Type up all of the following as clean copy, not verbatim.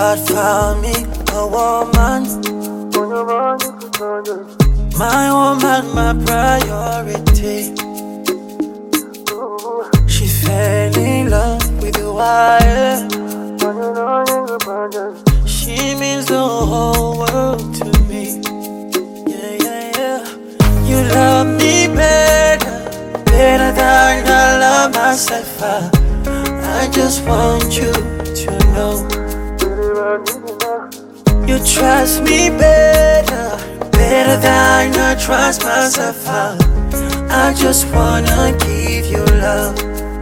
God found me a woman. My woman, my priority. She fell in love with the wire. She means the whole world to me. Yeah, yeah, yeah. You love me better than I love myself. I just want you to know. You trust me better than I trust myself. I just wanna give you love.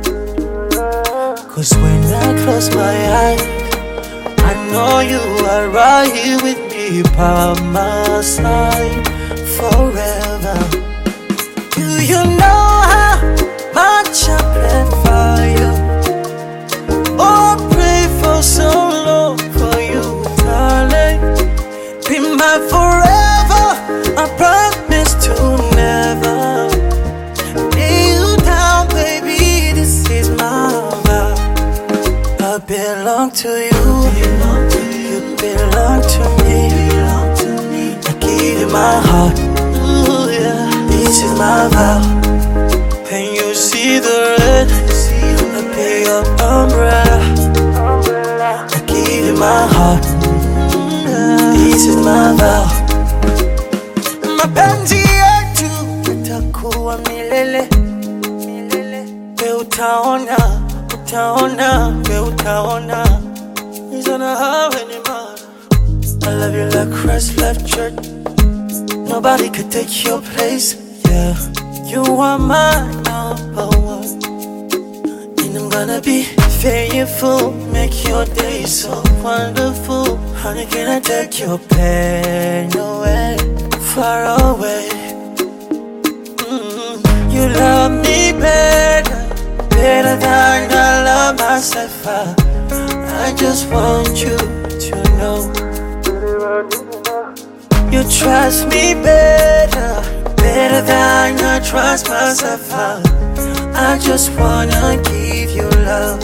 Cause when I close my eyes, I know you are right here with me by my side forever. Do you know how much I plan for you? Oh, pray for so long for you, darling. Be my forever, I promise to never lay you down, baby, this is my vow. I belong to you, you belong to me. I give you my heart, ooh, yeah. This is my vow. When you see the red, I be your umbrella. I give you my heart, this is my vow. Mapenzi yetu itakuwa milele. We utaona, we utaona. It's gonna have any man. I love you like Christ left church. Nobody could take your place, yeah. You are my number one, and I'm gonna be faithful, make your day so wonderful. Honey, can I take your pain away, far away? You love me better than I love myself. I just want you to know. You trust me better than I trust myself. I just wanna give you love.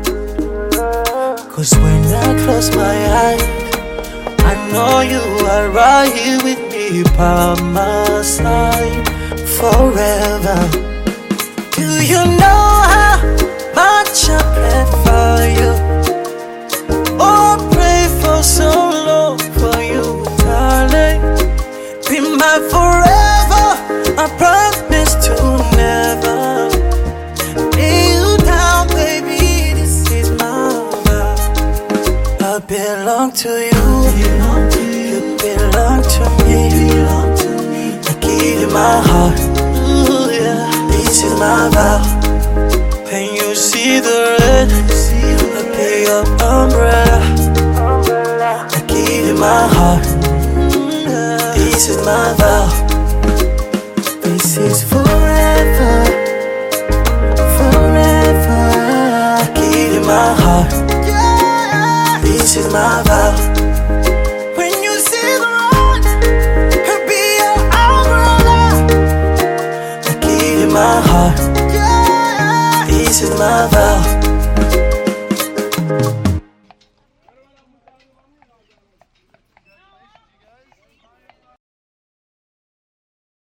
Cause when I close my eyes, I know you are right here with me by my side forever. Do you know how much I plan for you? Oh, pray for so long for you, darling. Be my forever, I promise to never lay you down, baby, this is my vow. I belong to you, you belong to me. I give you my heart, ooh, yeah. This is my vow. When you see the red, I be your umbrella. I give you my heart, this is my vow.